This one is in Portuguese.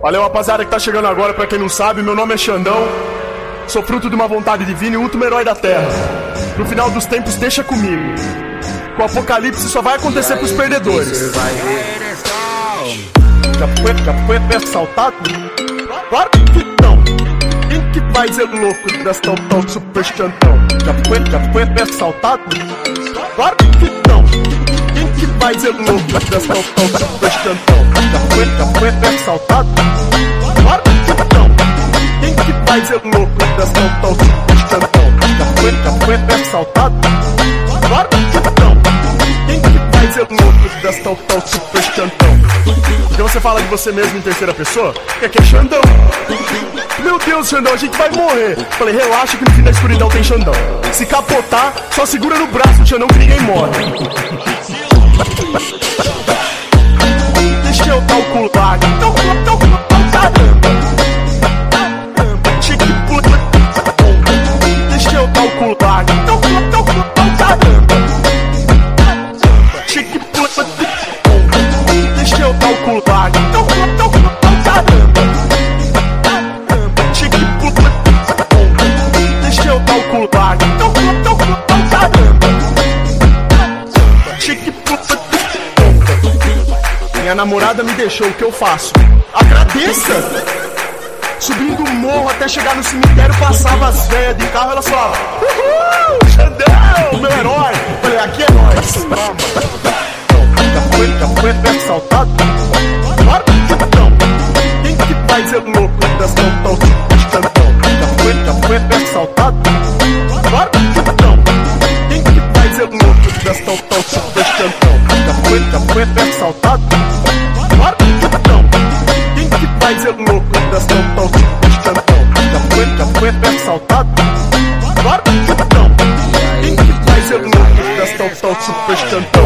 Valeu, rapaziada, que tá chegando agora. Pra quem não sabe, meu nome é Xandão. Sou fruto de uma vontade divina e último herói da terra. No final dos tempos, deixa comigo. O apocalipse só vai acontecer pros perdedores. Já foi assaltado? Claro que não. Quem que vai ser louco dessa tal super Xandão? Já foi assaltado? Claro que não. Quem que vai ser louco dessa tal super Xandão? Já foi assaltado? Claro que não. Quem que vai ser louco dessa tal super Xandão? Já foi assaltado? Claro que não. Quem que vai ser louco dessa tal super Xandão? Porque você fala de você mesmo em terceira pessoa, que é Xandão. Meu Deus, Xandão, a gente vai morrer. Falei, relaxa que no fim da escuridão tem Xandão. Se capotar, só segura no braço do Xandão que ninguém morre. Deixa eu calcular. Deixa eu calcular. Deixa eu calcular. Deixa eu calcular. Minha namorada me deixou, o que eu faço? Agradeça! Subindo o morro até chegar no cemitério, passava as velhas de carro, ela falava: uhul, Xandão, meu herói! Falei, aqui é nóis! Já foi assaltado? Claro que não! Quem que vai ser louco dessa tal Xandão? Já foi assaltado? Claro que não! Quem que vai ser louco dessa tal Xandão? Já foi assaltado? Claro que não! Quem que vai ser louco dessa tal Xandão? Já foi assaltado? Claro que não! Quem que vai ser louco dessa tal super Xandão?